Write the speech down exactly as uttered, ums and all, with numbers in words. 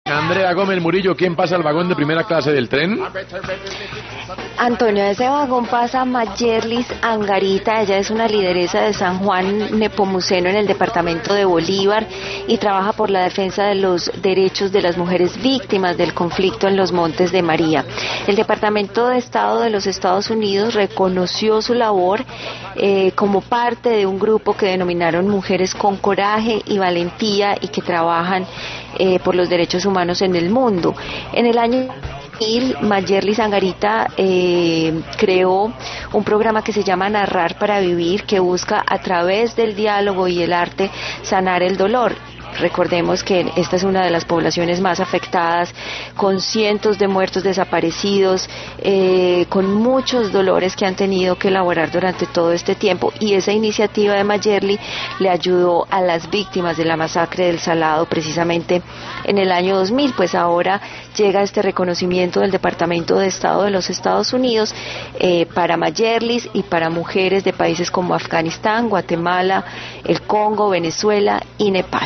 Andrea Gómez Murillo, ¿quién pasa el vagón de primera clase del tren? Antonio, de ese vagón pasa Mayerlis Angarita. Ella es una lideresa de San Juan Nepomuceno en el departamento de Bolívar y trabaja por la defensa de los derechos de las mujeres víctimas del conflicto en los Montes de María. El Departamento de Estado de los Estados Unidos reconoció su labor eh, como parte de un grupo que denominaron Mujeres con Coraje y Valentía y que trabajan eh, por los derechos humanos en el mundo. En el año Mayerlis Angarita eh, creó un programa que se llama Narrar para Vivir, que busca a través del diálogo y el arte sanar el dolor. Recordemos que esta es una de las poblaciones más afectadas, con cientos de muertos desaparecidos, eh, con muchos dolores que han tenido que elaborar durante todo este tiempo, y esa iniciativa de Mayerly le ayudó a las víctimas de la masacre del Salado precisamente en el año dos mil. Pues ahora llega este reconocimiento del Departamento de Estado de los Estados Unidos eh, para Mayerlis y para mujeres de países como Afganistán, Guatemala, el Congo, Venezuela y Nepal.